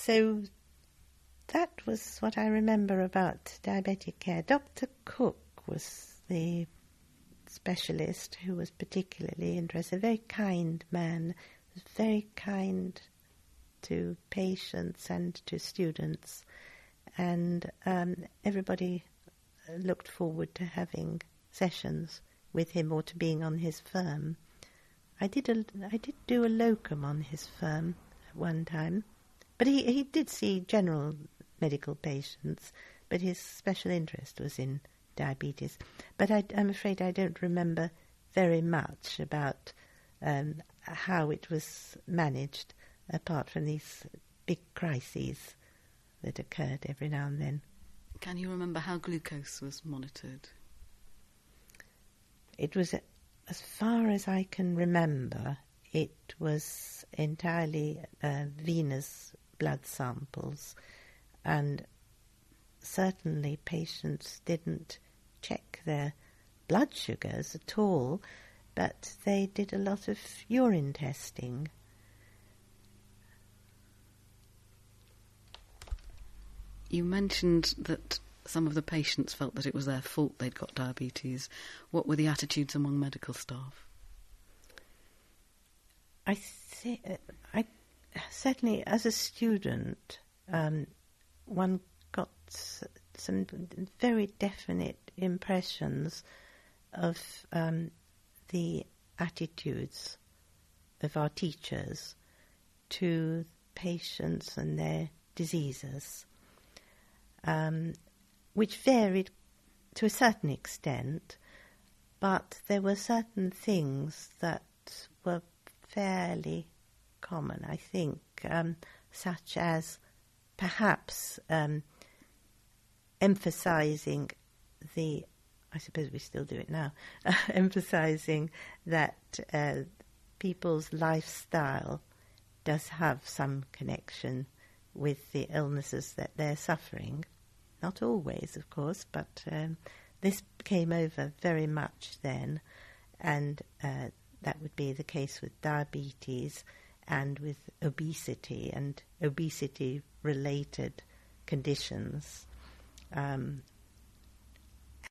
So that was what I remember about diabetic care. Dr. Cook was the specialist who was particularly interested, a very kind man, was very kind to patients and to students, and everybody looked forward to having sessions with him or to being on his firm. I did do a locum on his firm at one time, but he did see general medical patients, but his special interest was in diabetes. But I'm afraid I don't remember very much about how it was managed, apart from these big crises that occurred every now and then. Can you remember how glucose was monitored? It was, as far as I can remember, it was entirely venous blood samples, and certainly patients didn't check their blood sugars at all, but they did a lot of urine testing. You mentioned that some of the patients felt that it was their fault they'd got diabetes. What were the attitudes among medical staff? I certainly, as a student, one got some very definite impressions of the attitudes of our teachers to patients and their diseases, which varied to a certain extent, but there were certain things that were fairly common, I think, such as perhaps emphasising I suppose we still do it now, emphasising that people's lifestyle does have some connection with the illnesses that they're suffering. Not always, of course, but this came over very much then, and that would be the case with diabetes and with obesity and obesity-related conditions.